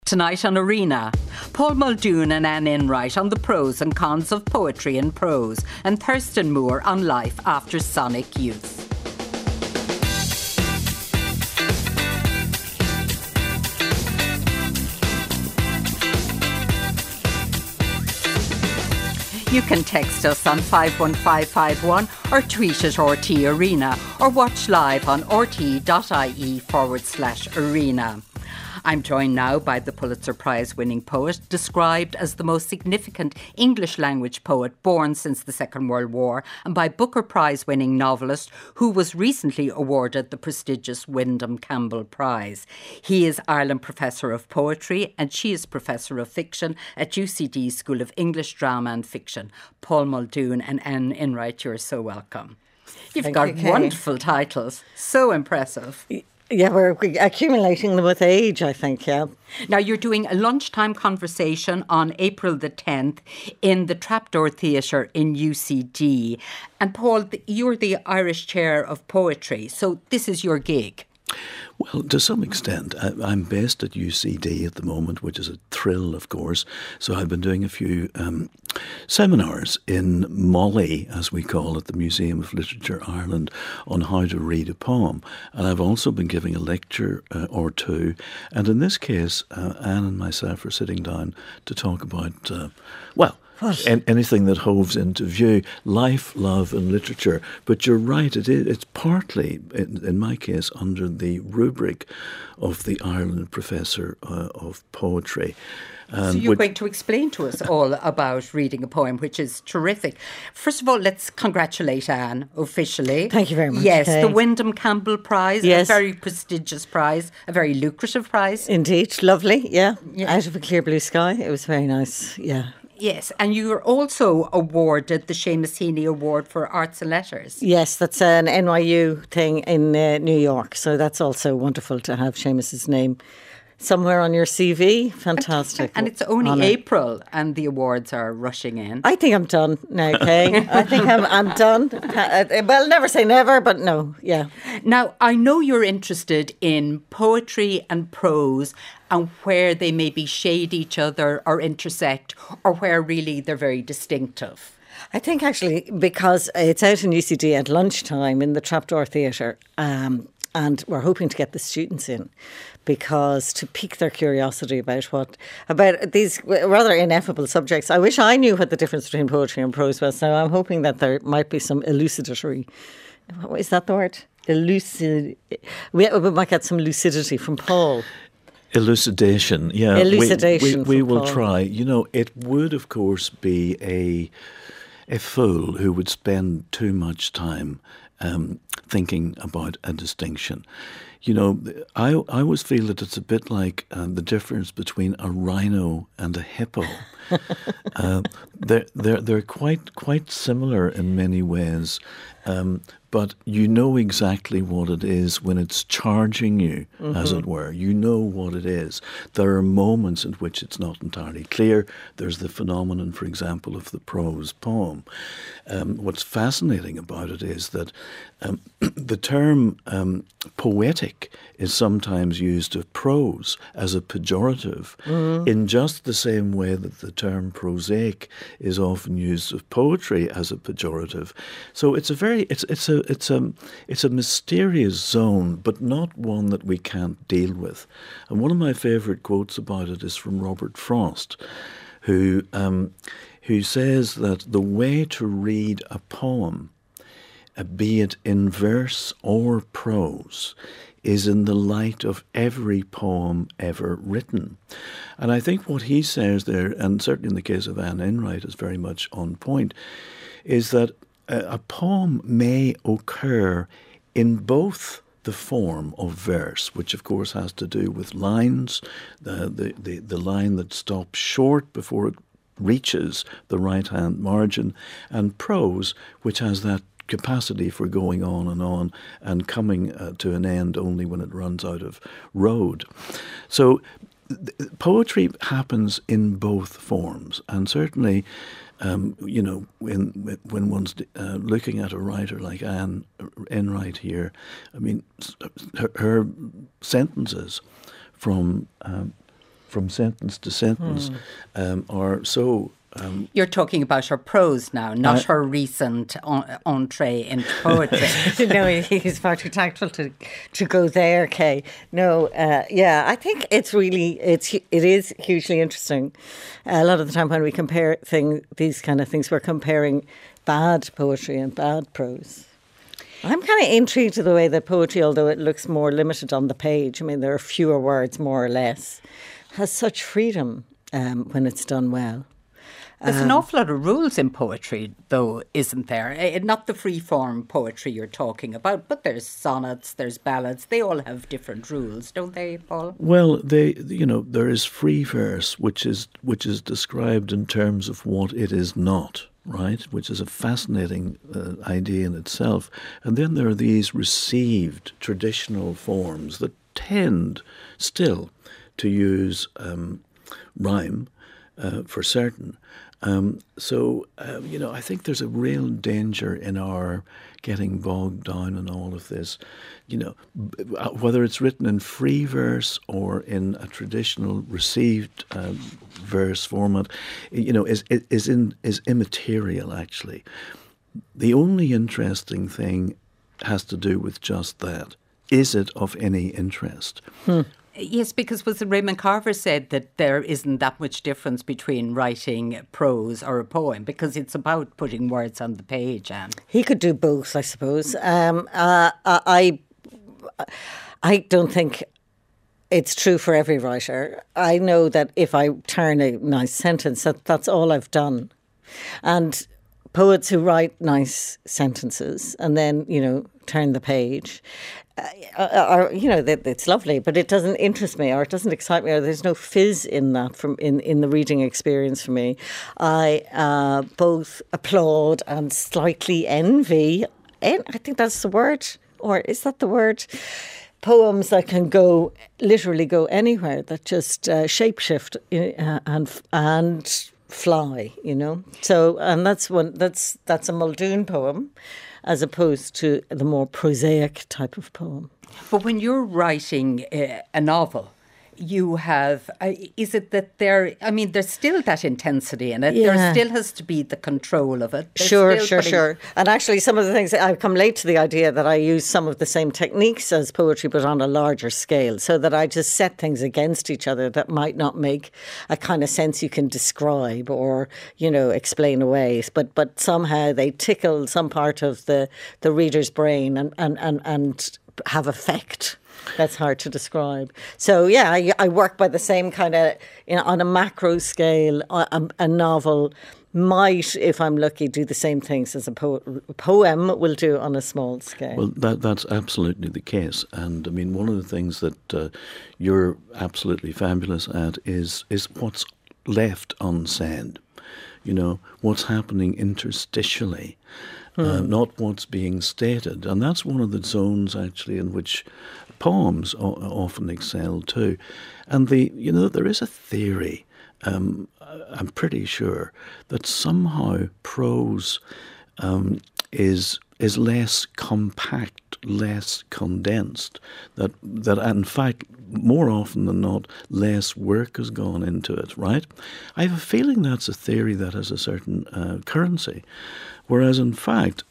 Tonight on Arena, Paul Muldoon and Anne Enright on the pros and cons of poetry and prose, and Thurston Moore on life after Sonic Youth. You can text us on 51551 or tweet at RT Arena or watch live on rte.ie/arena. I'm joined now by the Pulitzer Prize-winning poet, described as the most significant English-language poet born since the Second World War, and by Booker Prize-winning novelist who was recently awarded the prestigious Wyndham Campbell Prize. He is Ireland Professor of Poetry and she is Professor of Fiction at UCD School of English, Drama and Fiction. Paul Muldoon and Anne Enright, you're so welcome. You've got wonderful titles. So impressive. Yeah, we're accumulating them with age, I think, yeah. Now, you're doing a lunchtime conversation on April the 10th in the Trapdoor Theatre in UCD. And Paul, you're the Irish Chair of Poetry, so this is your gig. Well, to some extent. I'm based at UCD at the moment, which is a thrill, of course. So I've been doing a few seminars in Molly, as we call it, the Museum of Literature Ireland, on how to read a poem. And I've also been giving a lecture or two. And in this case, Anne and myself are sitting down to talk about, anything that hoves into view, life, love and literature. But you're right, it's partly, in my case, under the rubric of the Ireland Professor of Poetry. So you're going to explain to us all about reading a poem, which is terrific. First of all, let's congratulate Anne officially. Thank you very much. Yes, the Wyndham Campbell Prize, yes. A very prestigious prize, a very lucrative prize. Indeed, lovely, yeah. Out of a clear blue sky. It was very nice, yeah. Yes, and you were also awarded the Seamus Heaney Award for Arts and Letters. Yes, that's an NYU thing in New York, so that's also wonderful to have Seamus's name somewhere on your CV. Fantastic. And it's only April and the awards are rushing in. I think I'm done now, Kay. I think I'm done. Well, never say never, but no, yeah. Now, I know you're interested in poetry and prose and where they maybe shade each other or intersect, or where really they're very distinctive. I think actually because it's out in UCD at lunchtime in the Trapdoor Theatre, and we're hoping to get the students in because to pique their curiosity about these rather ineffable subjects. I wish I knew what the difference between poetry and prose was. So I'm hoping that there might be some elucidatory. Is that the word? We might get some lucidity from Paul. Elucidation, yeah. Elucidation. We will try. You know, it would, of course, be a fool who would spend too much time thinking about a distinction. You know, I always feel that it's a bit like the difference between a rhino and a hippo. They're quite similar in many ways, but you know exactly what it is when it's charging you, as it were. You know what it is. There are moments in which it's not entirely clear. There's the phenomenon, for example, of the prose poem. What's fascinating about it is that the term poetic is sometimes used of prose as a pejorative in just the same way that the term prosaic is often used of poetry as a pejorative. So it's a mysterious zone, but not one that we can't deal with. And one of my favourite quotes about it is from Robert Frost, who says that the way to read a poem, be it in verse or prose, is in the light of every poem ever written. And I think what he says there, and certainly in the case of Anne Enright is very much on point, is that a poem may occur in both the form of verse, which of course has to do with lines, the line that stops short before it reaches the right-hand margin, and prose, which has that capacity for going on and coming to an end only when it runs out of road. So poetry happens in both forms, and certainly you know, when one's looking at a writer like Anne Enright here, I mean, her sentences from from sentence to sentence are so... You're talking about her prose now, not her recent entree into poetry. No, he's far too tactful to go there, Kay. No, I think it is hugely interesting. A lot of the time when we compare these kind of things, we're comparing bad poetry and bad prose. I'm kind of intrigued to the way that poetry, although it looks more limited on the page, I mean, there are fewer words, more or less, has such freedom when it's done well. There's an awful lot of rules in poetry, though, isn't there? Not the free-form poetry you're talking about, but there's sonnets, there's ballads. They all have different rules, don't they, Paul? Well, there is free verse, which is described in terms of what it is not, right? Which is a fascinating idea in itself. And then there are these received traditional forms that tend still to use rhyme for certain. I think there's a real danger in our getting bogged down in all of this. Whether it's written in free verse or in a traditional received verse format, is immaterial, actually. The only interesting thing has to do with just that. Is it of any interest? Yes, because was it Raymond Carver said that there isn't that much difference between writing prose or a poem because it's about putting words on the page. He could do both, I suppose. I don't think it's true for every writer. I know that if I turn a nice sentence, that's all I've done. And poets who write nice sentences and then, turn the page, it's lovely, but it doesn't interest me or it doesn't excite me or there's no fizz in that in the reading experience for me. I both applaud and slightly envy, and I think that's the word, or is that the word? Poems that can literally go anywhere, that just shapeshift and fly, So, and that's a Muldoon poem, as opposed to the more prosaic type of poem. But when you're writing a novel, you have, is it that there's still that intensity in it? Yeah. There still has to be the control of it. Sure. And actually some of the things, I've come late to the idea that I use some of the same techniques as poetry, but on a larger scale, so that I just set things against each other that might not make a kind of sense you can describe or, explain away. But somehow they tickle some part of the reader's brain and have effect. That's hard to describe. So, I work by the same kind of, on a macro scale. A novel might, if I'm lucky, do the same things as a poem will do on a small scale. Well, that's absolutely the case. And, one of the things that you're absolutely fabulous at is what's left unsaid. What's happening interstitially. Not what's being stated. And that's one of the zones, actually, in which poems often excel too. And there is a theory, I'm pretty sure, that somehow prose is less compact, less condensed, that in fact, more often than not, less work has gone into it, right? I have a feeling that's a theory that has a certain currency, whereas in fact,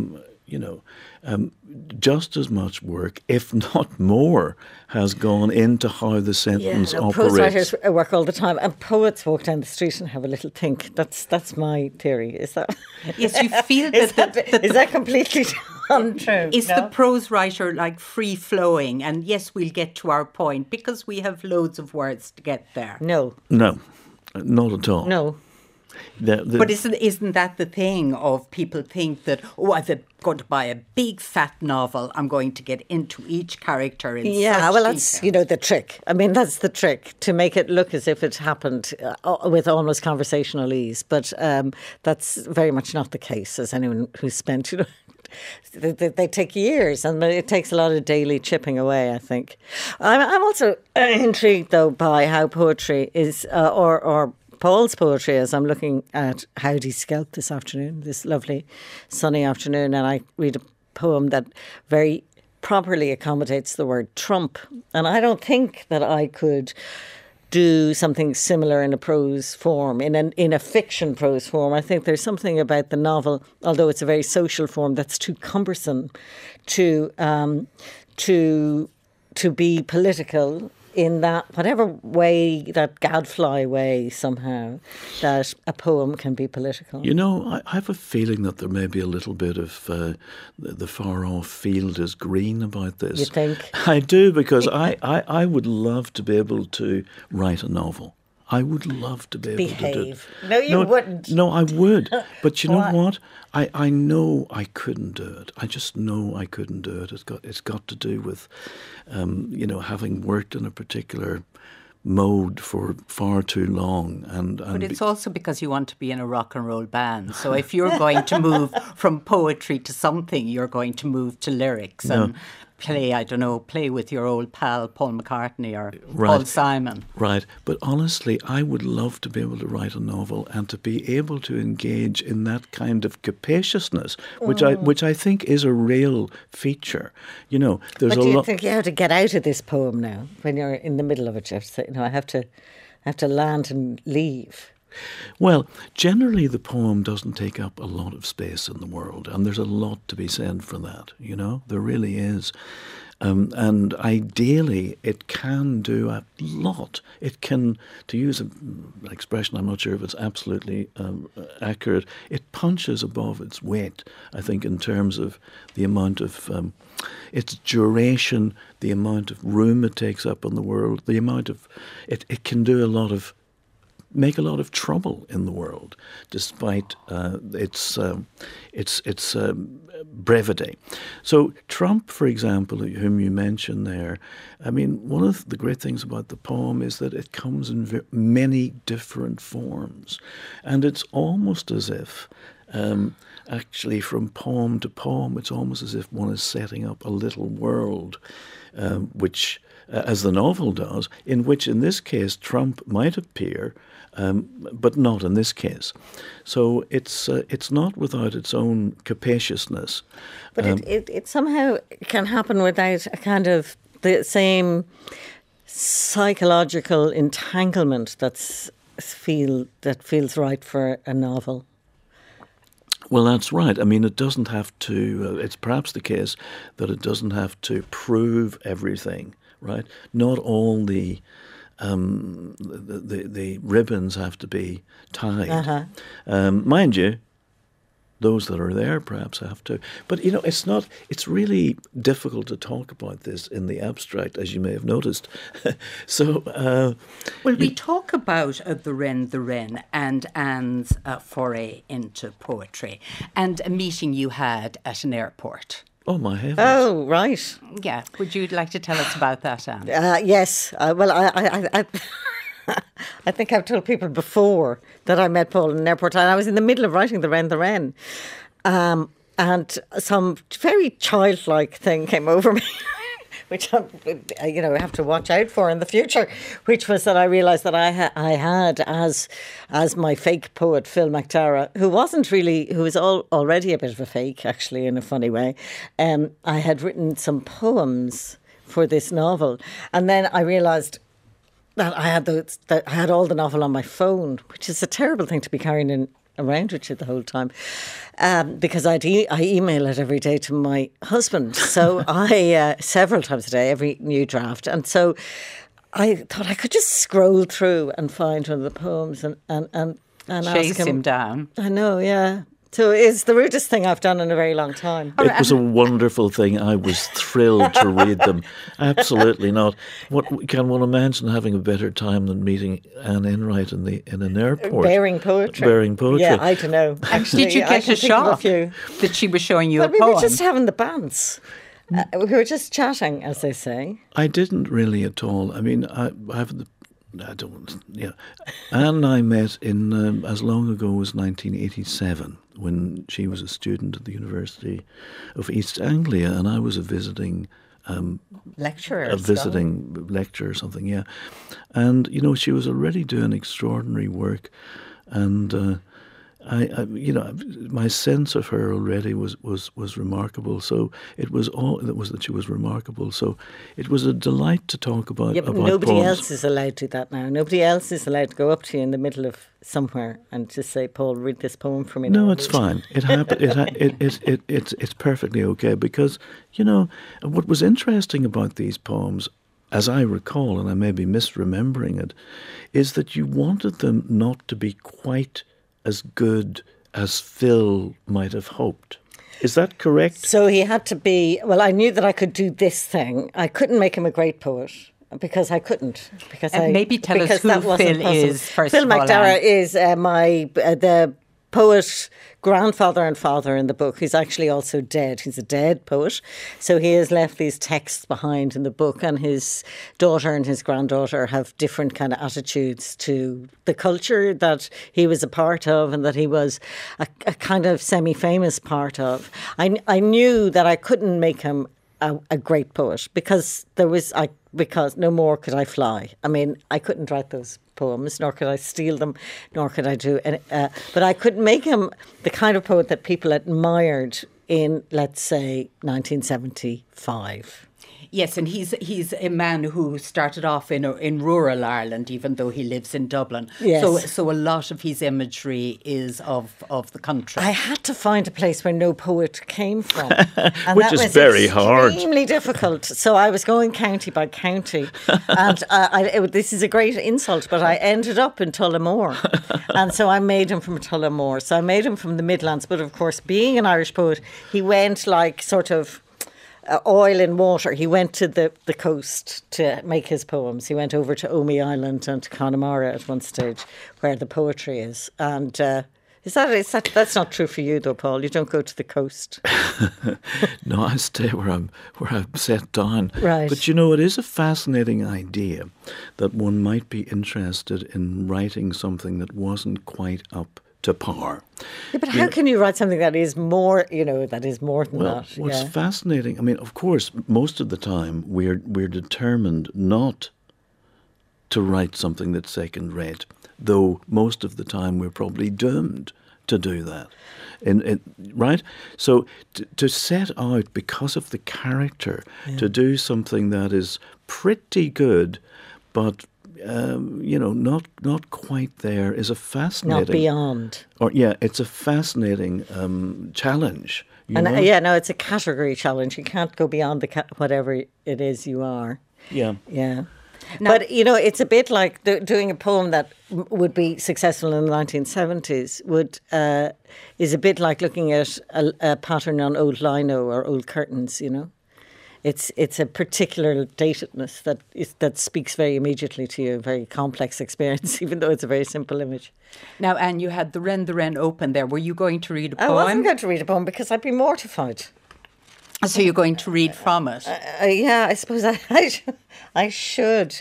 just as much work, if not more, has gone into how the sentence operates. Prose writers work all the time, and poets walk down the street and have a little think. That's my theory. Is that? Yes, you feel is that completely untrue? Is the prose writer like free flowing? And yes, we'll get to our point because we have loads of words to get there. No, not at all. No. But isn't that the thing of people think that, I'm going to buy a big fat novel, I'm going to get into each character in such that's, the trick. That's the trick, to make it look as if it happened with almost conversational ease. But that's very much not the case, as anyone who's spent, they take years, and it takes a lot of daily chipping away, I think. I'm also intrigued, though, by how poetry is, or Paul's poetry, as I'm looking at Howdy Skelp this afternoon, this lovely sunny afternoon, and I read a poem that very properly accommodates the word Trump. And I don't think that I could do something similar in a prose form, in a fiction prose form. I think there's something about the novel, although it's a very social form, that's too cumbersome to be political in that whatever way, that gadfly way somehow, that a poem can be political. You know, I have a feeling that there may be a little bit of the far off field is green about this. You think? I do, because I would love to be able to write a novel. I would love to be able to do it. No, you wouldn't. No, I would. But you know Why? what? I know I couldn't do it. I just know I couldn't do it. It's got to do with, having worked in a particular mode for far too long. But it's also because you want to be in a rock and roll band. So if you're going to move from poetry to something, you're going to move to lyrics and play with your old pal Paul McCartney or Paul Simon. Right. But honestly, I would love to be able to write a novel and to be able to engage in that kind of capaciousness, which I think is a real feature. You know, there's but do you think you have to get out of this poem now when you're in the middle of it? You have to say, I have to land and leave. Well, generally the poem doesn't take up a lot of space in the world, and there's a lot to be said for that, there really is. And ideally it can do a lot. It can, to use an expression, I'm not sure if it's absolutely accurate, it punches above its weight, I think, in terms of the amount of its duration, the amount of room it takes up in the world, the amount of, it can do make a lot of trouble in the world, despite its brevity. So Trump, for example, whom you mentioned there, I mean, one of the great things about the poem is that it comes in many different forms, and it's almost as if, actually, from poem to poem, it's almost as if one is setting up a little world, which, as the novel does, in which, in this case, Trump might appear, but not in this case. So it's not without its own capaciousness. But it somehow can happen without a kind of the same psychological entanglement that feels right for a novel. Well, that's right. I mean, it doesn't have to. It's perhaps the case that it doesn't have to prove everything, right? Not all the ribbons have to be tied. Uh-huh. Mind you, those that are there perhaps have to. But, it's really difficult to talk about this in the abstract, as you may have noticed. So... we talk about the Wren and Anne's foray into poetry and a meeting you had at an airport. Oh, my heavens. Oh, right. Yeah. Would you like to tell us about that, Anne? Yes. Well, I think I've told people before that I met Paul in an airport, and I was in the middle of writing The Wren. And some very childlike thing came over me, which I have to watch out for in the future, which was that I realised that I had as my fake poet, Phil McTara, who was already a bit of a fake, actually, in a funny way. I had written some poems for this novel, and then I realised that I had all the novel on my phone, which is a terrible thing to be carrying around with you the whole time, because I email it every day to my husband. So I several times a day, every new draft, and so I thought I could just scroll through and find one of the poems and chase ask him down. I know, yeah. So it's the rudest thing I've done in a very long time. It was a wonderful thing. I was thrilled to read them. Absolutely not. Can one imagine having a better time than meeting Anne Enright in an airport? Bearing poetry. Yeah, I don't know. Actually, did you get a shock that she was showing you a poem? We were just having the bants. We were just chatting, as they say. I didn't really at all. I mean, Anne and I met in as long ago as 1987, when she was a student at the University of East Anglia, and I was a visiting lecturer lecturer or something, yeah. And she was already doing extraordinary work, and my sense of her already was remarkable. So it was that she was remarkable. So it was a delight to talk about. Yeah, but about nobody poems. else is allowed to do that now. Nobody else is allowed to go up to you in the middle of somewhere and just say, "Paul, read this poem for me." No, now." it's fine. It happened. It's perfectly okay, because what was interesting about these poems, as I recall, and I may be misremembering it, is that you wanted them not to be quite as good as Phil might have hoped. Is that correct? So he had to be. Well, I knew that I could do this thing. I couldn't make him a great poet. Because I couldn't. Maybe tell us who Phil is first Phil of all. McDarragh is the poet grandfather and father in the book. He's actually also dead. He's a dead poet. So he has left these texts behind in the book, and his daughter and his granddaughter have different kind of attitudes to the culture that he was a part of and that he was a kind of semi-famous part of. I knew that I couldn't make him a great poet because no more could I fly. I mean, I couldn't write those poems, nor could I steal them, nor could I do any, but I could make him the kind of poet that people admired in, let's say, 1975. Yes, and he's a man who started off in rural Ireland, even though he lives in Dublin. Yes. So a lot of his imagery is of the country. I had to find a place where no poet came from, and Which that is was very hard. extremely difficult. So I was going county by county, and this is a great insult, but I ended up in Tullamore, and so I made him from Tullamore. So I made him from the Midlands, but of course, being an Irish poet, he went like sort of oil in water. He went to the coast to make his poems. He went over to Omey Island and to Connemara at one stage, where the poetry is. And that's not true for you, though, Paul. You don't go to the coast. No, I stay where I'm set down. Right. But it is a fascinating idea that one might be interested in writing something that wasn't quite up to par. Yeah, but how can you write something that is more, that is more than that? What's Yeah. fascinating, I mean, of course, most of the time we're determined not to write something that's second rate, though most of the time we're probably doomed to do that. Right? So to set out, because of the character, to do something that is pretty good, but not quite there, is a fascinating... Not beyond. It's a fascinating challenge. It's a category challenge. You can't go beyond whatever it is you are. Yeah. Yeah. Now, but, it's a bit like doing a poem that would be successful in the 1970s is a bit like looking at a pattern on old lino or old curtains, It's a particular datedness that speaks very immediately to you, a very complex experience, even though it's a very simple image. Now, Anne, you had the Wren open there. Were you going to read a poem? I wasn't going to read a poem because I'd be mortified. So you're going to read from it? I suppose I should.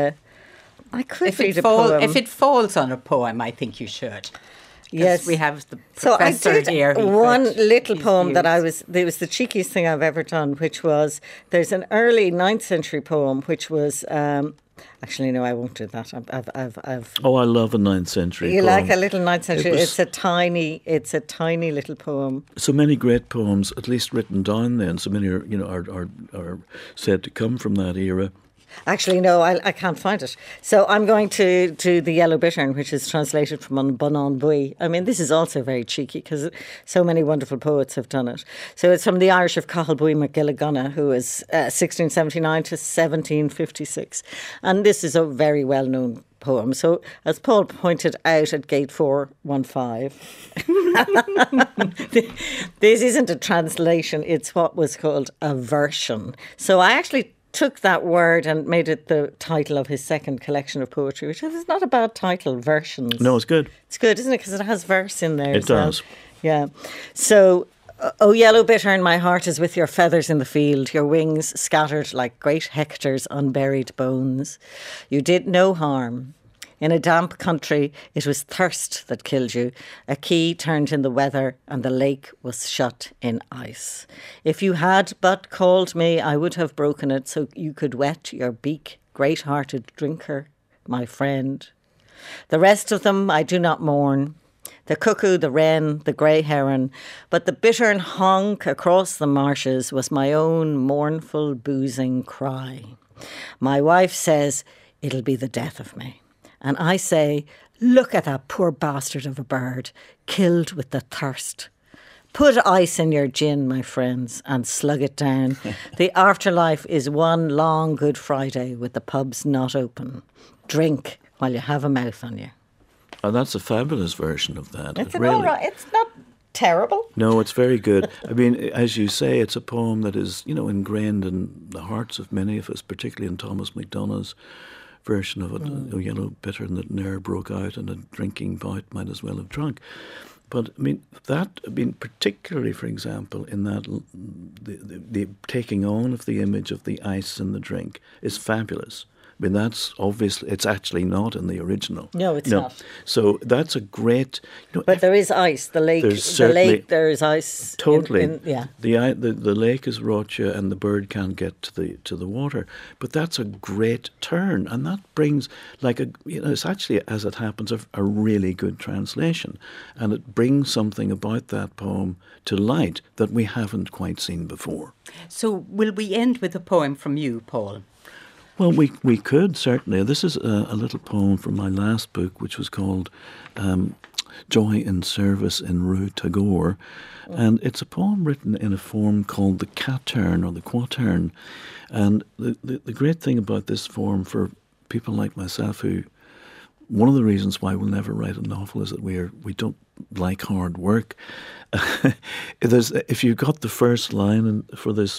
I could read a poem. If it falls on a poem, I think you should. Yes, we have the professor so I did here. One little poem that it was the cheekiest thing I've ever done, which was, there's an early 9th century poem, which was, actually, no, I won't do that. Oh, I love a 9th century You poem. like a little 9th century? It's a tiny little poem. So many great poems, at least written down then. So many are said to come from that era. Actually, no, I can't find it. So I'm going to The Yellow Bittern, which is translated from An Bonan Bui. I mean, this is also very cheeky because so many wonderful poets have done it. So it's from the Irish of Cathal Bui MacGilligunna, who is 1679 to 1756. And this is a very well-known poem. So, as Paul pointed out at Gate 415, this isn't a translation, it's what was called a version. So I actually took that word and made it the title of his second collection of poetry, which is not a bad title, Versions. No, it's good. It's good, isn't it? Because it has verse in there. It does. Yeah. So, O yellow bittern, my heart is with your feathers in the field, your wings scattered like great Hector's unburied bones. You did no harm. In a damp country, it was thirst that killed you. A key turned in the weather, and the lake was shut in ice. If you had but called me, I would have broken it so you could wet your beak, great-hearted drinker, my friend. The rest of them I do not mourn. The cuckoo, the wren, the grey heron, but the bittern honk across the marshes was my own mournful boozing cry. My wife says, it'll be the death of me. And I say, look at that poor bastard of a bird, killed with the thirst. Put ice in your gin, my friends, and slug it down. The afterlife is one long Good Friday with the pubs not open. Drink while you have a mouth on you. Oh, that's a fabulous version of that. It's really. all right. It's not terrible. No, it's very good. I mean, as you say, it's a poem that is, ingrained in the hearts of many of us, particularly in Thomas MacDonagh's version of it. A yellow bittern that ne'er broke out, and a drinking bout might as well have drunk. But particularly, for example, in that the taking on of the image of the ice in the drink is fabulous. I mean, that's obviously, it's actually not in the original. No, it's not. So that's a great... but there is ice. The lake, there is ice. Totally. Yeah. The lake is Rocha and the bird can't get to the water. But that's a great turn. And that brings, it's actually, as it happens, a really good translation. And it brings something about that poem to light that we haven't quite seen before. So will we end with a poem from you, Paul? Well, we could, certainly. This is a little poem from my last book, which was called Joy in Service in Rue Tagore. And it's a poem written in a form called the quatrain or the quatrain. And the great thing about this form for people like myself who... One of the reasons why we'll never write a novel is that we don't like hard work. If you got the first line for this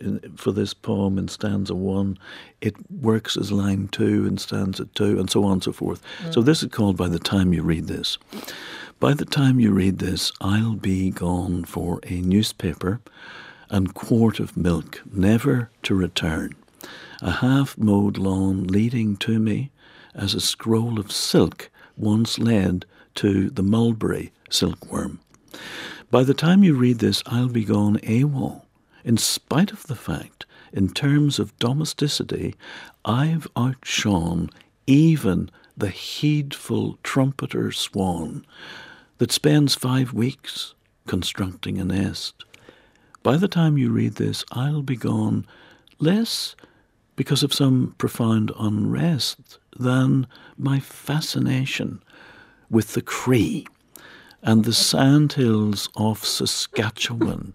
poem in stanza 1, it works as line 2 in stanza 2, and so on and so forth. So this is called By the Time You Read This. By the time you read this, I'll be gone for a newspaper and quart of milk, never to return. A half-mowed lawn leading to me, as a scroll of silk once led to the mulberry silkworm. By the time you read this, I'll be gone AWOL, in spite of the fact, in terms of domesticity, I've outshone even the heedful trumpeter swan that spends 5 weeks constructing a nest. By the time you read this, I'll be gone less because of some profound unrest than my fascination with the Cree and the sandhills of Saskatchewan,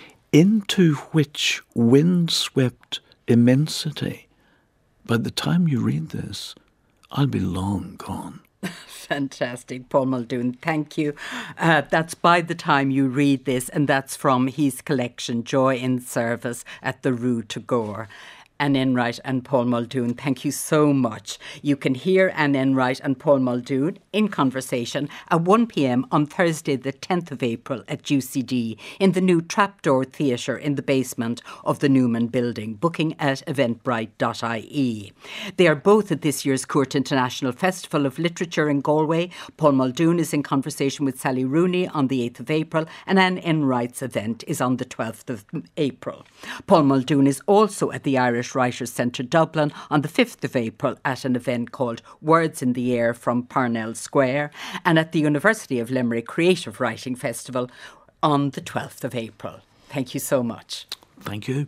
into which wind-swept immensity. By the time you read this, I'll be long gone. Fantastic, Paul Muldoon. Thank you. That's By the Time You Read This, and that's from his collection, Joy in Service at the Rue Tagore. Anne Enright and Paul Muldoon, thank you so much. You can hear Anne Enright and Paul Muldoon in conversation at 1 p.m. on Thursday the 10th of April at UCD in the new Trapdoor Theatre in the basement of the Newman Building. Booking at eventbrite.ie. They are both at this year's Court International Festival of Literature in Galway. Paul Muldoon is in conversation with Sally Rooney on the 8th of April, and Anne Enright's event is on the 12th of April. Paul Muldoon is also at the Irish Writers' Centre Dublin on the 5th of April at an event called Words in the Air from Parnell Square, and at the University of Limerick Creative Writing Festival on the 12th of April. Thank you so much. Thank you.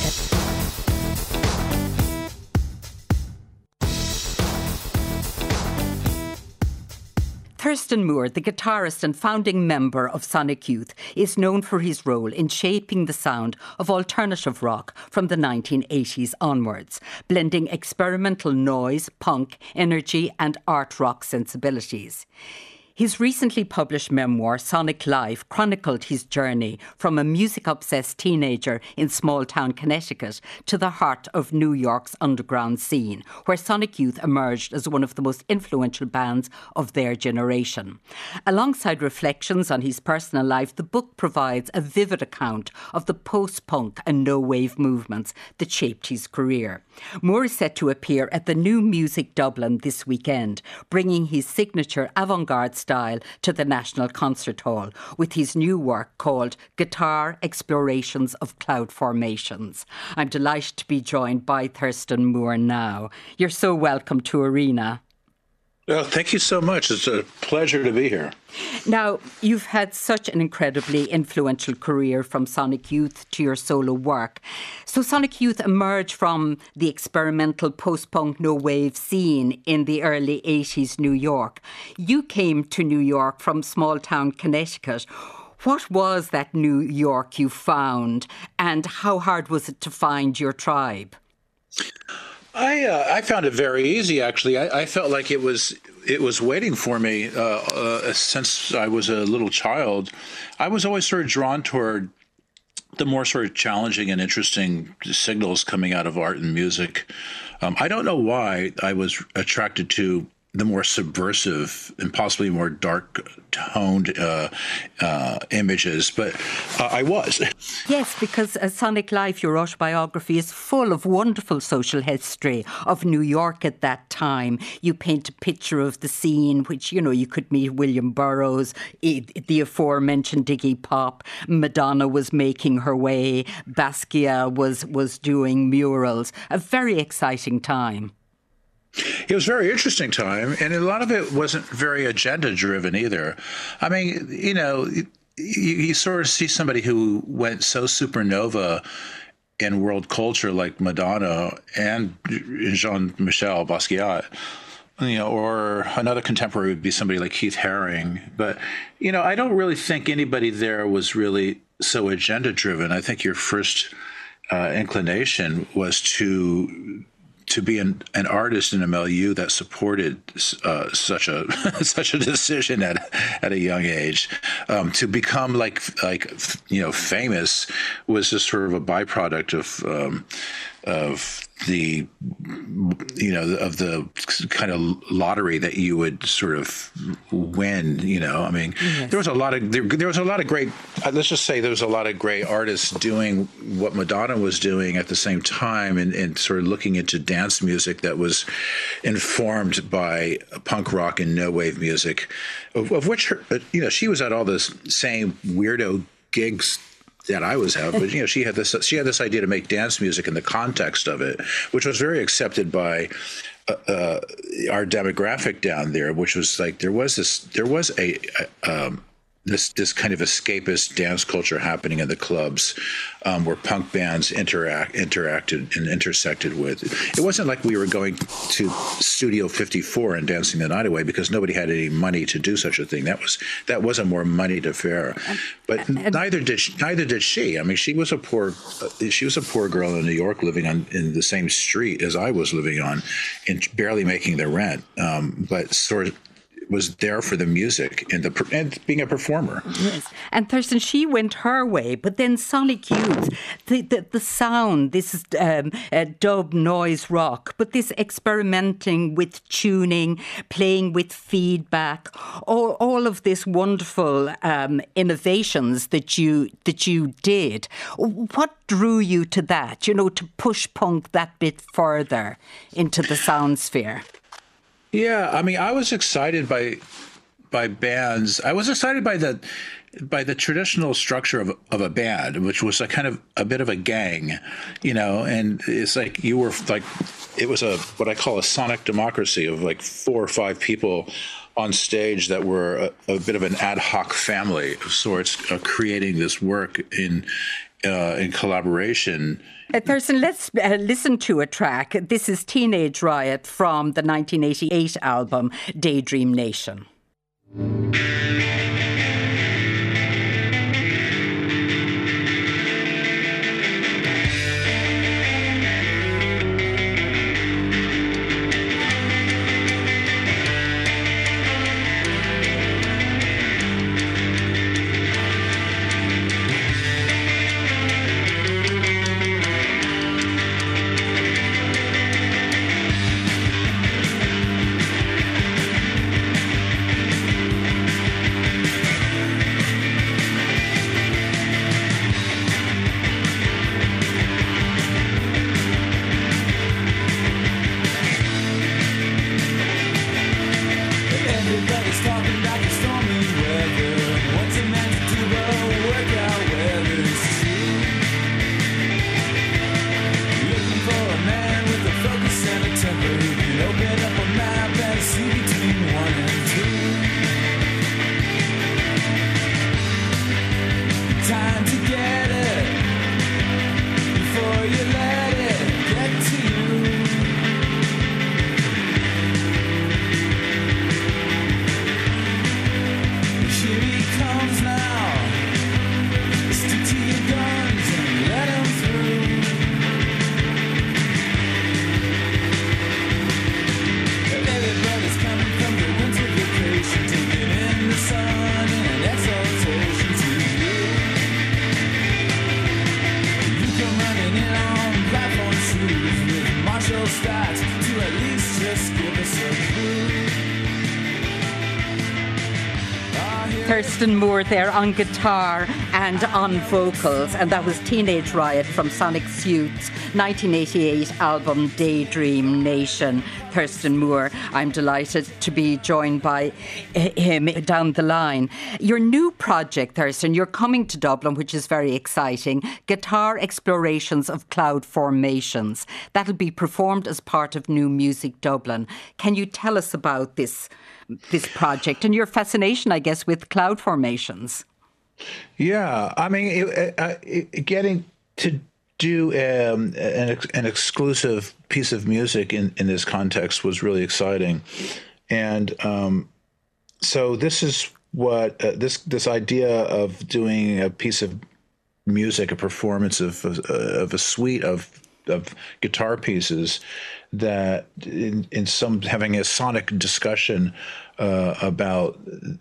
Thurston Moore, the guitarist and founding member of Sonic Youth, is known for his role in shaping the sound of alternative rock from the 1980s onwards, blending experimental noise, punk, energy and art rock sensibilities. His recently published memoir, Sonic Life, chronicled his journey from a music-obsessed teenager in small-town Connecticut to the heart of New York's underground scene, where Sonic Youth emerged as one of the most influential bands of their generation. Alongside reflections on his personal life, the book provides a vivid account of the post-punk and no-wave movements that shaped his career. Moore is set to appear at the New Music Dublin this weekend, bringing his signature avant-garde style to the National Concert Hall with his new work called Guitar Explorations of Cloud Formations. I'm delighted to be joined by Thurston Moore now. You're so welcome to Arena. Well, thank you so much. It's a pleasure to be here. Now, you've had such an incredibly influential career from Sonic Youth to your solo work. So Sonic Youth emerged from the experimental post-punk no-wave scene in the early 80s New York. You came to New York from small-town Connecticut. What was that New York you found, and how hard was it to find your tribe? I found it very easy, actually. I felt like it was waiting for me since I was a little child. I was always sort of drawn toward the more sort of challenging and interesting signals coming out of art and music. I don't know why I was attracted to the more subversive and possibly more dark-toned images, but I was. Yes, because Sonic Life, your autobiography, is full of wonderful social history of New York at that time. You paint a picture of the scene, which, you know, you could meet William Burroughs, the aforementioned Iggy Pop, Madonna was making her way, Basquiat was doing murals. A very exciting time. It was a very interesting time, and a lot of it wasn't very agenda-driven either. I mean, you know, you sort of see somebody who went so supernova in world culture like Madonna and Jean-Michel Basquiat, you know, or another contemporary would be somebody like Keith Haring. But, you know, I don't really think anybody there was really so agenda-driven. I think your first inclination was to be an artist in a milieu that supported such a such a decision at a young age. To become like you know, famous was just sort of a byproduct of the, you know, of the kind of lottery that you would sort of win. You know, I mean, yes. there was a lot of great. Let's just say there was a lot of great artists doing what Madonna was doing at the same time, and sort of looking into dance music that was informed by punk rock and no wave music, of which you know, she was at all the same weirdo gigs that I was at, but you know, she had this idea to make dance music in the context of it, which was very accepted by our demographic down there, which was like there was this kind of escapist dance culture happening in the clubs, where punk bands interacted and intersected with. It wasn't like we were going to Studio 54 and dancing the night away, because nobody had any money to do such a thing. That was a more moneyed affair. But neither did she. I mean, she was a poor girl in New York, living in the same street as I was living on, and barely making the rent. But sort of was there for the music and being a performer. Yes, and Thurston, she went her way, but then Sonic Youth, the sound, this is dub noise rock, but this experimenting with tuning, playing with feedback, all of this wonderful innovations that you did. What drew you to that? You know, to push punk that bit further into the sound sphere. Yeah, I mean, I was excited by bands. I was excited by the traditional structure of a band, which was a kind of a bit of a gang, you know. And it's like you were like, it was what I call a sonic democracy of like 4 or 5 people on stage that were a bit of an ad hoc family of sorts, creating this work in collaboration. Thurston, let's listen to a track. This is Teenage Riot from the 1988 album Daydream Nation. Open up a map and see between Thurston Moore there on guitar and on vocals, and that was Teenage Riot from Sonic Youth's 1988 album Daydream Nation. Thurston Moore, I'm delighted to be joined by him down the line. Your new project, Thurston, you're coming to Dublin, which is very exciting. Guitar Explorations of Cloud Formations. That'll be performed as part of New Music Dublin. Can you tell us about this project and your fascination, I guess, with cloud formations? Yeah, I mean, getting to do an exclusive piece of music in this context was really exciting, and so this is what this idea of doing a piece of music, a performance of a suite of guitar pieces that in some having a sonic discussion about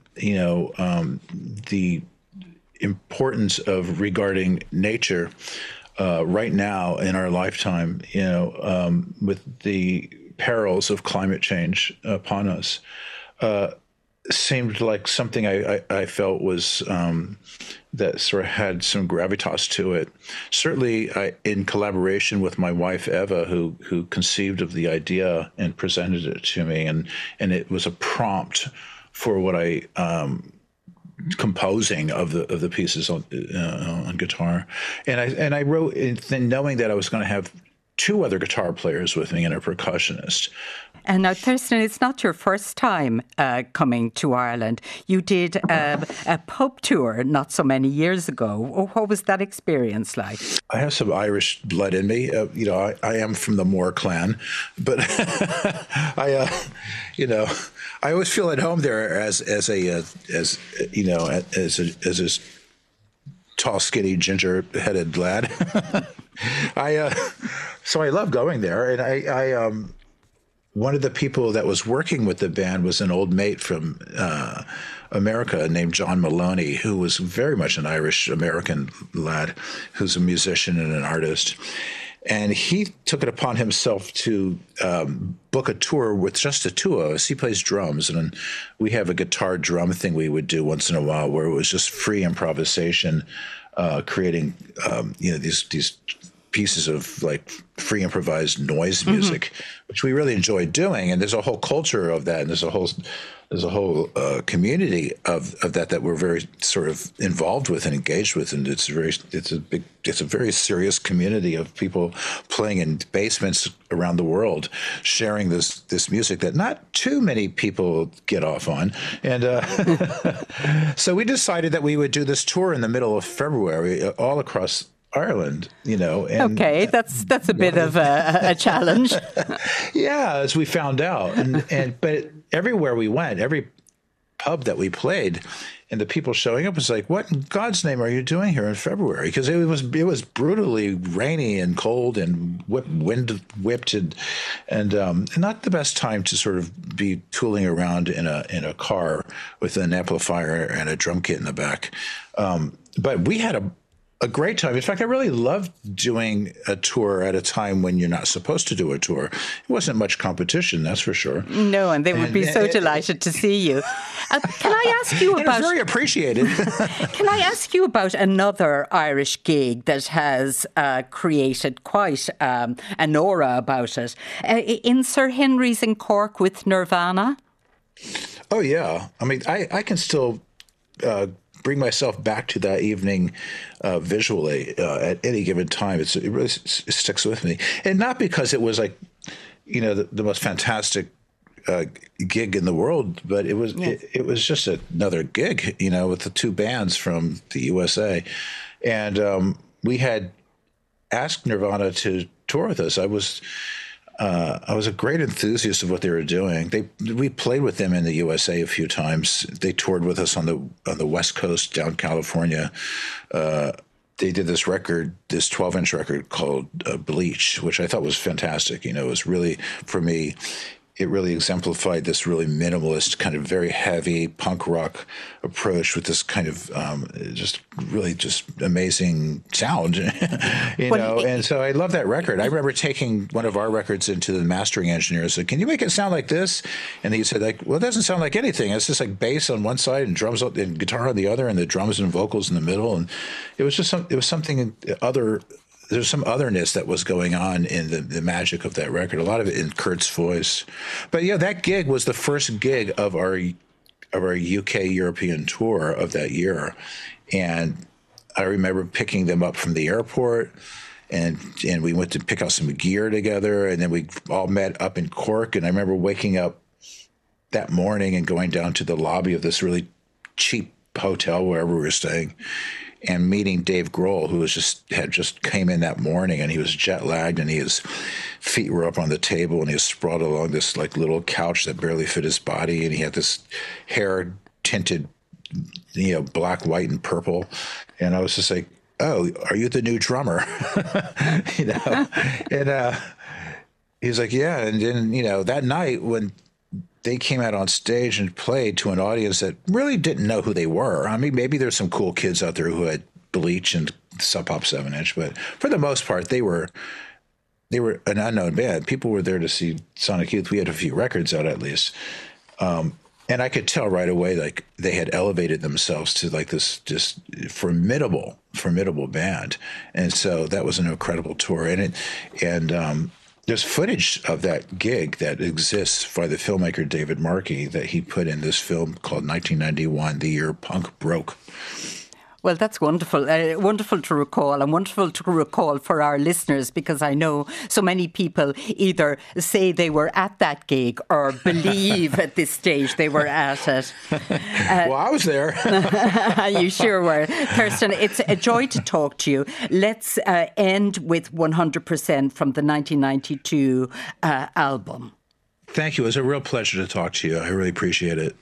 the importance of regarding nature right now in our lifetime, with the perils of climate change upon us, seemed like something I felt was that sort of had some gravitas to it. Certainly, in collaboration with my wife Eva, who conceived of the idea and presented it to me, and it was a prompt for what I composing of the pieces on guitar, and I wrote, knowing that I was going to have two other guitar players with me and a percussionist. And now, Thurston, it's not your first time coming to Ireland. You did a pub tour not so many years ago. What was that experience like? I have some Irish blood in me. I am from the Moore clan, but I always feel at home there as a tall, skinny, ginger-headed lad. So I love going there, and I one of the people that was working with the band was an old mate from America named John Maloney, who was very much an Irish-American lad who's a musician and an artist. And he took it upon himself to book a tour with just the two of us. He plays drums, and we have a guitar drum thing we would do once in a while where it was just free improvisation, creating these pieces of like free improvised noise music, which we really enjoyed doing. And there's a whole culture of that, and there's a whole community of that we're very sort of involved with and engaged with. And it's a very serious community of people playing in basements around the world, sharing this music that not too many people get off on. And so we decided that we would do this tour in the middle of February all across Ireland, and okay, that's a bit of a challenge. Yeah, as we found out, but everywhere we went, every pub that we played, and the people showing up was like, "What in God's name are you doing here in February?" Because it was brutally rainy and cold and wind whipped and not the best time to sort of be tooling around in a car with an amplifier and a drum kit in the back. But we had a great time. In fact, I really loved doing a tour at a time when you're not supposed to do a tour. It wasn't much competition, that's for sure. No, and they would be so delighted to see you. Can I ask you about... It was very appreciated. Can I ask you about another Irish gig that has created quite an aura about it? In Sir Henry's in Cork with Nirvana? Oh, yeah. I mean, I can still... bring myself back to that evening visually at any given time. It really sticks with me, and not because it was like, the most fantastic gig in the world, but it was just another gig, with the two bands from the USA, and we had asked Nirvana to tour with us. I was a great enthusiast of what they were doing. We played with them in the USA a few times. They toured with us on the West Coast, down California. They did this 12-inch record called Bleach, which I thought was fantastic. It was really, for me, it really exemplified this really minimalist, kind of very heavy punk rock approach with this kind of just amazing sound, And so I love that record. I remember taking one of our records into the mastering engineer and said, "Can you make it sound like this?" And he said, "Like, well, it doesn't sound like anything. It's just like bass on one side and drums and guitar on the other, and the drums and vocals in the middle." And it was just something other. There's some otherness that was going on in the magic of that record. A lot of it in Kurt's voice, but yeah, that gig was the first gig of our UK European tour of that year, and I remember picking them up from the airport, and we went to pick out some gear together, and then we all met up in Cork. And I remember waking up that morning and going down to the lobby of this really cheap hotel wherever we were staying, and meeting Dave Grohl, who had just came in that morning, and he was jet lagged, and his feet were up on the table, and he was sprawled along this like little couch that barely fit his body, and he had this hair tinted, black, white, and purple, and I was just like, "Oh, are you the new drummer?" And he was like, "Yeah," and then that night when they came out on stage and played to an audience that really didn't know who they were. I mean, maybe there's some cool kids out there who had Bleach and Sub Pop 7-inch, but for the most part, they were an unknown band. People were there to see Sonic Youth. We had a few records out at least. And I could tell right away, like, they had elevated themselves to like this just formidable band. And so that was an incredible tour. And there's footage of that gig that exists by the filmmaker David Markey that he put in this film called 1991, The Year Punk Broke. Well, that's wonderful. Wonderful to recall, and wonderful to recall for our listeners, because I know so many people either say they were at that gig or believe at this stage they were at it. Well, I was there. You sure were. Thurston, it's a joy to talk to you. Let's end with 100% from the 1992 album. Thank you. It was a real pleasure to talk to you. I really appreciate it.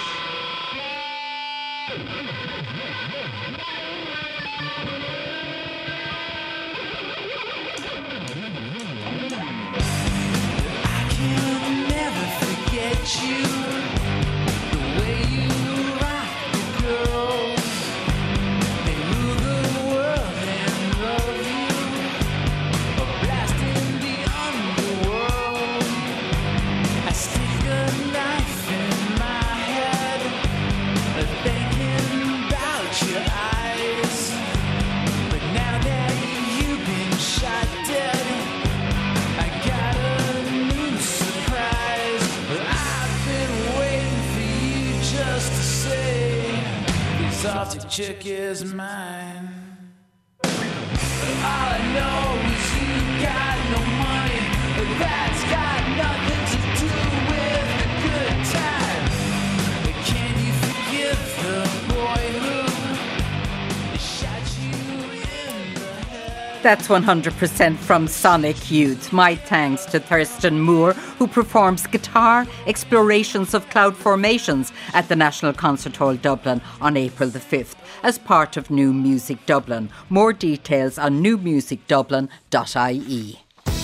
Chick is mine. All I know is you got no money. That's got nothing to do with a good time. Can you forgive the boy who shot you in the head? That's 100% from Sonic Youth. My thanks to Thurston Moore, who performs guitar explorations of cloud formations at the National Concert Hall Dublin on April the 5th as part of New Music Dublin. More details on newmusicdublin.ie.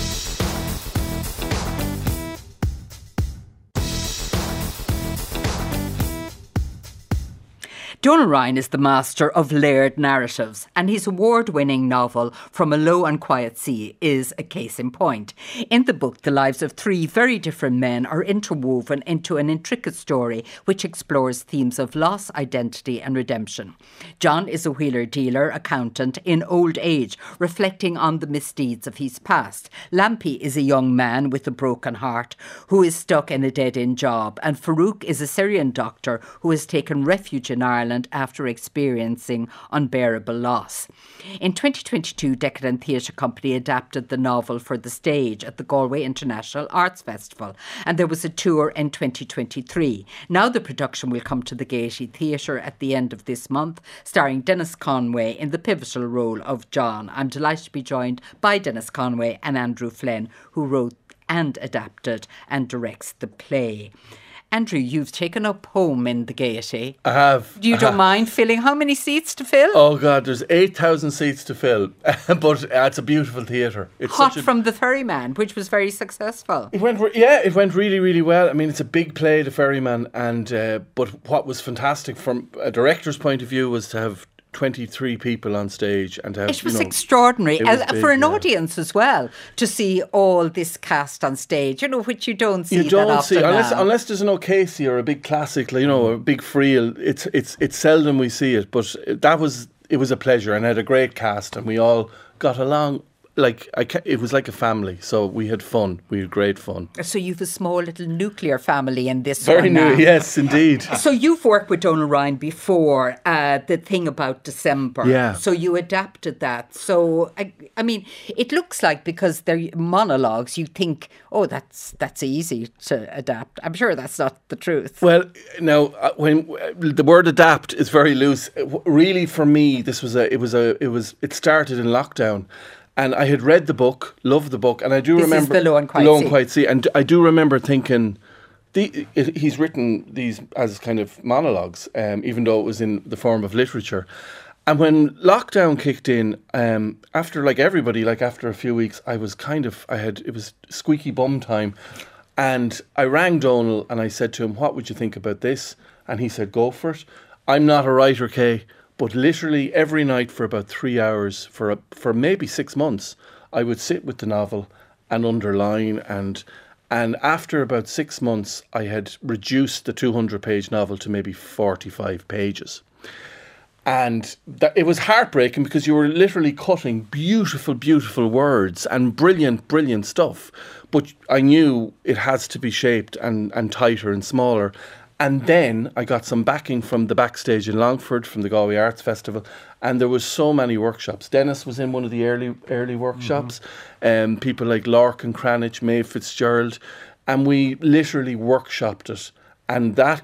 Donal Ryan is the master of layered narratives, and his award-winning novel From a Low and Quiet Sea is a case in point. In the book, the lives of three very different men are interwoven into an intricate story which explores themes of loss, identity and redemption. John is a wheeler dealer, accountant in old age, reflecting on the misdeeds of his past. Lampy is a young man with a broken heart who is stuck in a dead-end job, and Farouk is a Syrian doctor who has taken refuge in Ireland after experiencing unbearable loss. In 2022, Decadent Theatre Company adapted the novel for the stage at the Galway International Arts Festival, and there was a tour in 2023. Now the production will come to the Gaiety Theatre at the end of this month, starring Dennis Conway in the pivotal role of John. I'm delighted to be joined by Dennis Conway and Andrew Flynn, who wrote and adapted and directs the play. Andrew, you've taken up home in the Gaiety. I have. You don't mind filling how many seats to fill? Oh God, there's 8,000 seats to fill, but it's a beautiful theatre. It's Hot from the Ferryman, which was very successful. It went really, really well. I mean, it's a big play, The Ferryman, and but what was fantastic from a director's point of view was to have 23 people on stage and to have, It was extraordinary. it was big, for an yeah. audience as well, to see all this cast on stage, which you don't see You that don't often see now. unless there's an O'Casey or a big classic, a big Friel. It's seldom we see it, but it was a pleasure, and I had a great cast, and we all got along. It was like a family, so we had fun. We had great fun. So you've a small little nuclear family in this Very one now. new, yes, indeed. So you've worked with Donal Ryan before, the thing about December. Yeah. So you adapted that. So, I mean, it looks like because they're monologues, you think, oh, that's easy to adapt. I'm sure that's not the truth. Well, now when the word adapt is very loose, really for me, it started in lockdown. And I had read the book, loved the book, and I do remember is the Low and Quiet Sea. And I do remember thinking, he's written these as kind of monologues, even though it was in the form of literature. And when lockdown kicked in, after after a few weeks, it was squeaky bum time, and I rang Donal and I said to him, "What would you think about this?" And he said, "Go for it." I'm not a writer, Kay. But literally every night for about 3 hours for maybe 6 months, I would sit with the novel and underline and after about 6 months, I had reduced the 200-page novel to maybe 45 pages. And it was heartbreaking because you were literally cutting beautiful, beautiful words and brilliant, brilliant stuff. But I knew it has to be shaped and tighter and smaller. And then I got some backing from the Backstage in Longford, from the Galway Arts Festival, and there was so many workshops. Dennis was in one of the early workshops, people like Lorcan and Cranich, Maeve Fitzgerald, and we literally workshopped it. And that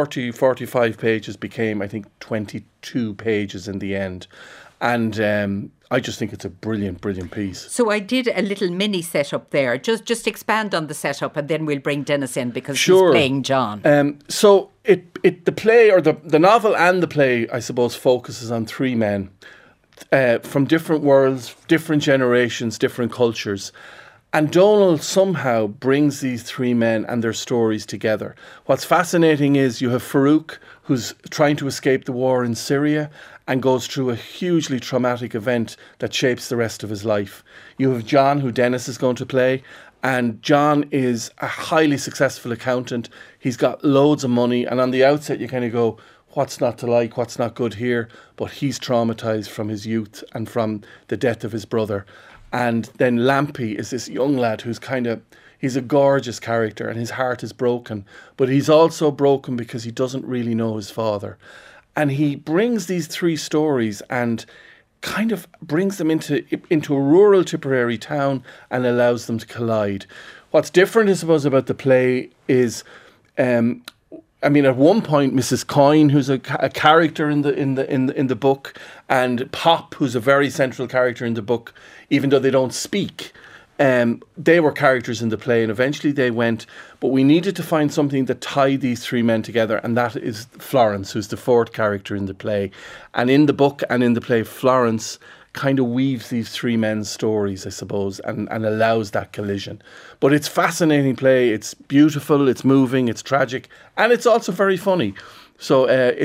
45 pages became, I think, 22 pages in the end. And I just think it's a brilliant, brilliant piece. So I did a little mini setup there. Just expand on the setup, and then we'll bring Dennis in because he's playing John. So the play, or the novel and the play, I suppose, focuses on three men from different worlds, different generations, different cultures. And Donal somehow brings these three men and their stories together. What's fascinating is you have Farouk, who's trying to escape the war in Syria and goes through a hugely traumatic event that shapes the rest of his life. You have John, who Dennis is going to play, and John is a highly successful accountant. He's got loads of money, and on the outset you kind of go, what's not to like, what's not good here? But he's traumatised from his youth and from the death of his brother. And then Lampy is this young lad who's he's a gorgeous character and his heart is broken. But he's also broken because he doesn't really know his father. And he brings these three stories and kind of brings them into a rural Tipperary town and allows them to collide. What's different, I suppose, about the play is, at one point, Mrs. Coyne, who's a character in the book, and Pop, who's a very central character in the book, even though they don't speak, they were characters in the play, and eventually they went. But we needed to find something that tied these three men together, and that is Florence, who's the fourth character in the play. And in the book and in the play, Florence kind of weaves these three men's stories, I suppose, and allows that collision. But it's fascinating play. It's beautiful. It's moving. It's tragic, and it's also very funny. So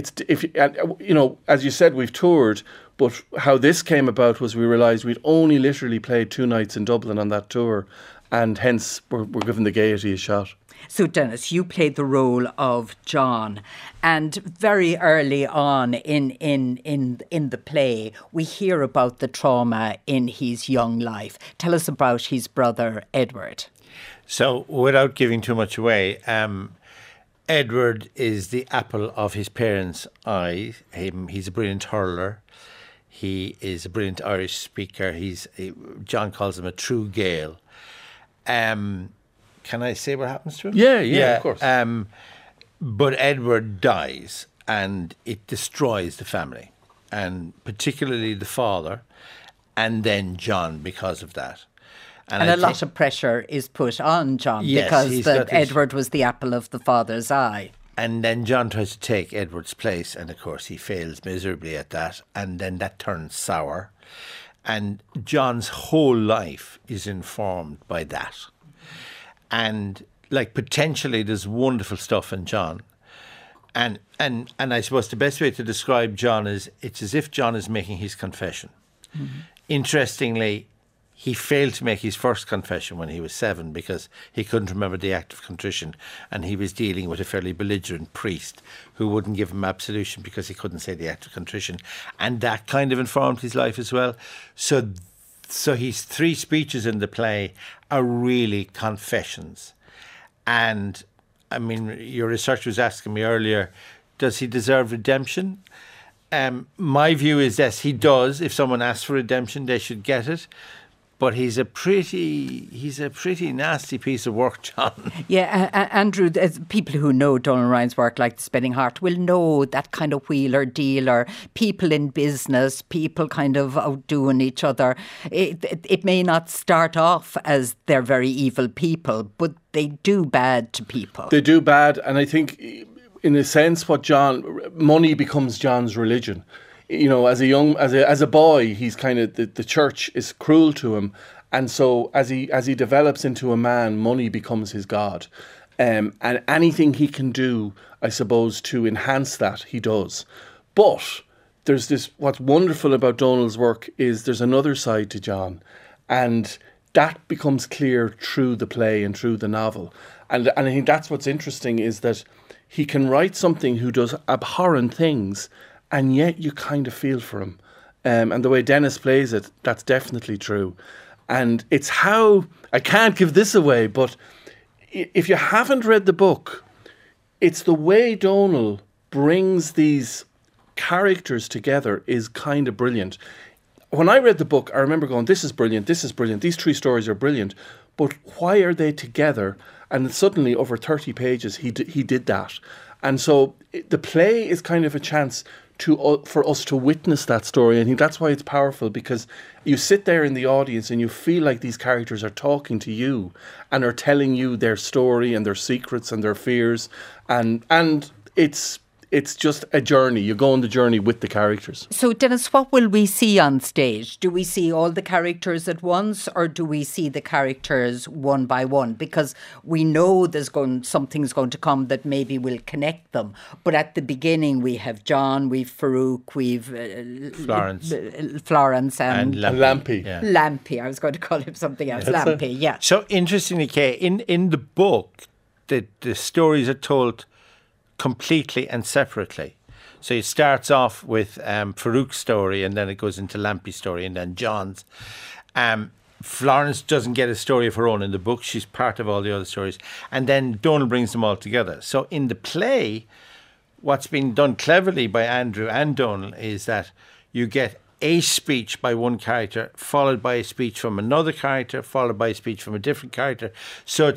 as you said, we've toured. But how this came about was we realised we'd only literally played 2 nights in Dublin on that tour, and hence we're giving the Gaiety a shot. So Dennis, you played the role of John, and very early on in the play, we hear about the trauma in his young life. Tell us about his brother Edward. So, without giving too much away, Edward is the apple of his parents' eye. He's a brilliant hurler. He is a brilliant Irish speaker. John calls him a true Gael. Can I say what happens to him? Yeah, of course. But Edward dies, and it destroys the family, and particularly the father, and then John because of that. And a lot of pressure is put on John Yes, because he's got this- Edward was the apple of the father's eye. And then John tries to take Edward's place, and of course he fails miserably at that, and then that turns sour. And John's whole life is informed by that. And like potentially there's wonderful stuff in John. And I suppose the best way to describe John is it's as if John is making his confession. Mm-hmm. Interestingly, he failed to make his first confession when he was 7 because he couldn't remember the act of contrition, and he was dealing with a fairly belligerent priest who wouldn't give him absolution because he couldn't say the act of contrition, and that kind of informed his life as well. So his 3 speeches in the play are really confessions. And I mean, your researcher was asking me earlier, does he deserve redemption? My view is yes, he does. If someone asks for redemption, they should get it. But he's a pretty nasty piece of work, John. Yeah, Andrew, people who know Donal Ryan's work, like The Spinning Heart, will know that kind of wheeler dealer, people in business, people kind of outdoing each other. It may not start off as they're very evil people, but they do bad to people. They do bad, and I think, in a sense, money becomes John's religion. You know, as a boy, he's kind of the church is cruel to him, and so as he develops into a man, money becomes his god, and anything he can do, I suppose, to enhance that, he does. But there's this. What's wonderful about Donal's work is there's another side to John, and that becomes clear through the play and through the novel, and I think that's what's interesting is that he can write something who does abhorrent things. And yet you kind of feel for him. And the way Dennis plays it, that's definitely true. And it's how, I can't give this away, but if you haven't read the book, it's the way Donal brings these characters together is kind of brilliant. When I read the book, I remember going, this is brilliant, these 3 stories are brilliant, but why are they together? And suddenly, over 30 pages, he did that. And so the play is kind of a chance for us to witness that story. I think that's why it's powerful, because you sit there in the audience and you feel like these characters are talking to you and are telling you their story and their secrets and their fears, and it's just a journey. You go on the journey with the characters. So, Dennis, what will we see on stage? Do we see all the characters at once, or do we see the characters one by one? Because we know something's going to come that maybe will connect them. But at the beginning, we have John, we've Farouk, we've Florence and Lampy. Yeah. Lampy. I was going to call him something else. Lampy, yeah. So interestingly, Kay, in the book, the stories are told completely and separately. So it starts off with Farouk's story, and then it goes into Lampy's story, and then John's. Florence doesn't get a story of her own in the book. She's part of all the other stories. And then Donal brings them all together. So in the play, what's been done cleverly by Andrew and Donal is that you get a speech by one character, followed by a speech from another character, followed by a speech from a different character. So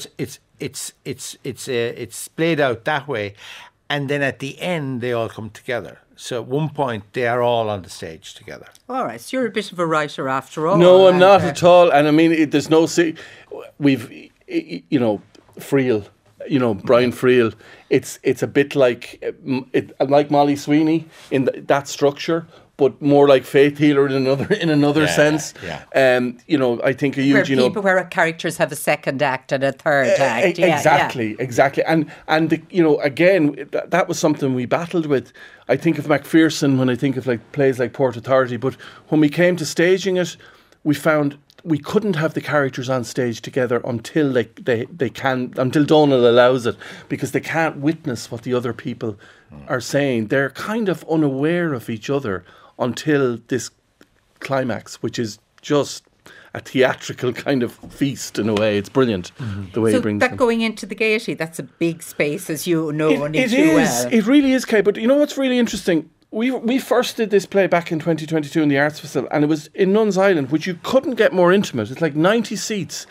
it's played out that way. And then at the end, they all come together. So at one point, they are all on the stage together. All right, so you're a bit of a writer after all. No, I'm not at all. And I mean, there's no... We've, Friel, Brian Friel, it's a bit like Molly Sweeney in that structure, but more like Faith Healer in another sense. Yeah. I think a huge, where characters have a second act and a third act. Exactly. And again, that was something we battled with. I think of Macpherson when I think of plays like Port Authority, but when we came to staging it, we found we couldn't have the characters on stage together until until Donal allows it, because they can't witness what the other people are saying. They're kind of unaware of each other until this climax, which is just a theatrical kind of feast in a way. It's brilliant the way he brings them. Going into the Gaiety, that's a big space, as you know only it too is. well. It really is, Kay. But you know what's really interesting? We first did this play back in 2022 in the Arts Festival, and it was in Nuns Island, which you couldn't get more intimate. It's like 90 seats.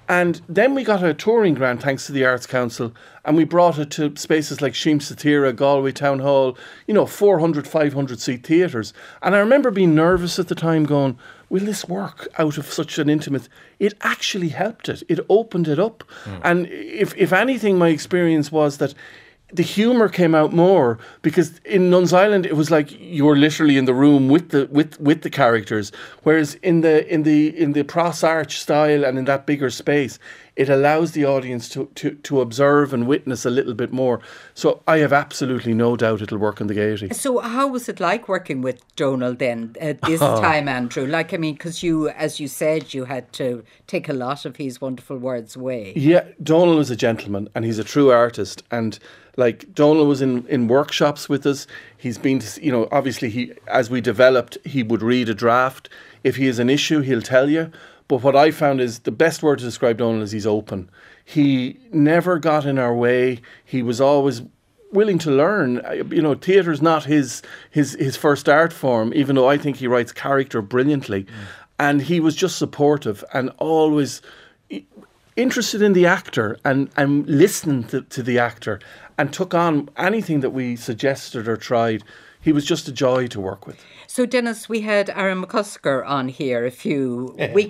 And then we got a touring grant thanks to the Arts Council, and we brought it to spaces like Sheames Satira, Galway Town Hall, 400, 500 seat theatres. And I remember being nervous at the time going, will this work out of such an intimate... It actually helped it. It opened it up. And if anything, my experience was that the humour came out more, because in Nuns Island it was like you were literally in the room with the characters, whereas in the Pros Arch style and in that bigger space, it allows the audience to observe and witness a little bit more. So I have absolutely no doubt it'll work in the Gaiety. So how was it like working with Donal then at this time, Andrew? Because you, as you said, you had to take a lot of his wonderful words away. Yeah, Donal is a gentleman and he's a true artist. And Donal was in workshops with us. He's been to, obviously as we developed, he would read a draft. If he has an issue, he'll tell you. But what I found is the best word to describe Donal is he's open. He never got in our way. He was always willing to learn. Theatre's not his first art form, even though I think he writes character brilliantly. And he was just supportive and always interested in the actor and listening to the actor, and took on anything that we suggested or tried. He was just a joy to work with. So, Dennis, we had Aaron McCusker on here a few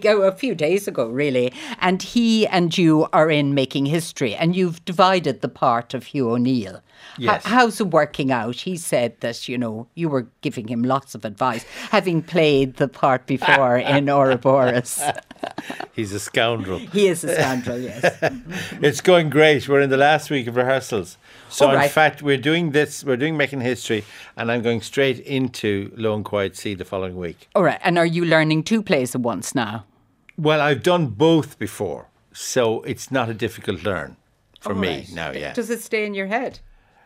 days ago, really, and he and you are in Making History, and you've divided the part of Hugh O'Neill. Yes. How's it working out? He said that, you were giving him lots of advice, having played the part before in Ouroboros. He's a scoundrel. He is a scoundrel, yes. It's going great. We're in the last week of rehearsals. So, All right. in fact, we're doing Making History, and I'm going straight into Low and Quiet Sea the following week. All right. And are you learning 2 plays at once now? Well, I've done both before, so it's not a difficult learn for All me right. now, yeah. Does it stay in your head?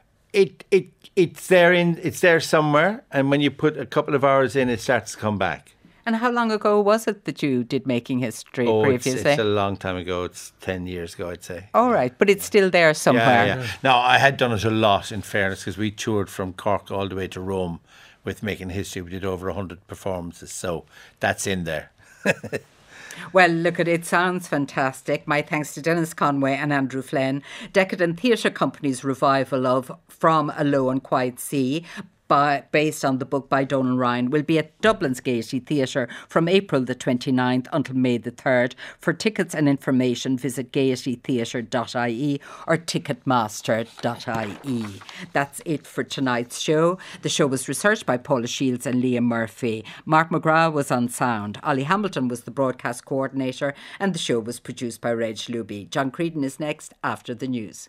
It's there somewhere, and when you put a couple of hours in, it starts to come back. And how long ago was it that you did Making History previously? It's a long time ago. It's 10 years ago, I'd say. All right, but it's still there somewhere. Yeah. Now, I had done it a lot, in fairness, because we toured from Cork all the way to Rome with Making History. We did over 100 performances, so that's in there. Well, look, it sounds fantastic. My thanks to Dennis Conway and Andrew Flynn. Decadent Theatre Company's revival of From a Low and Quiet Sea, based on the book by Donal Ryan, will be at Dublin's Gaiety Theatre from April the 29th until May the 3rd. For tickets and information, visit gaietytheatre.ie or ticketmaster.ie. That's it for tonight's show. The show was researched by Paula Shields and Liam Murphy. Mark McGrath was on sound. Ollie Hamilton was the broadcast coordinator, and the show was produced by Reg Luby. John Creedon is next after the news.